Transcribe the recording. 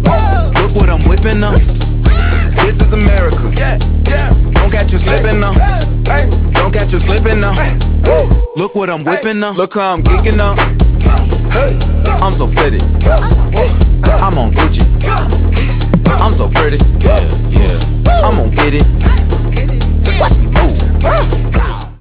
Look what I'm whipping up. This is America. Don't catch you slipping now. Don't catch you slipping now. Look what I'm whipping up. Look how I'm geeking up. I'm so pretty. I'm on Gucci. I'm so pretty. Yeah. I'm gonna get it. Watch me move.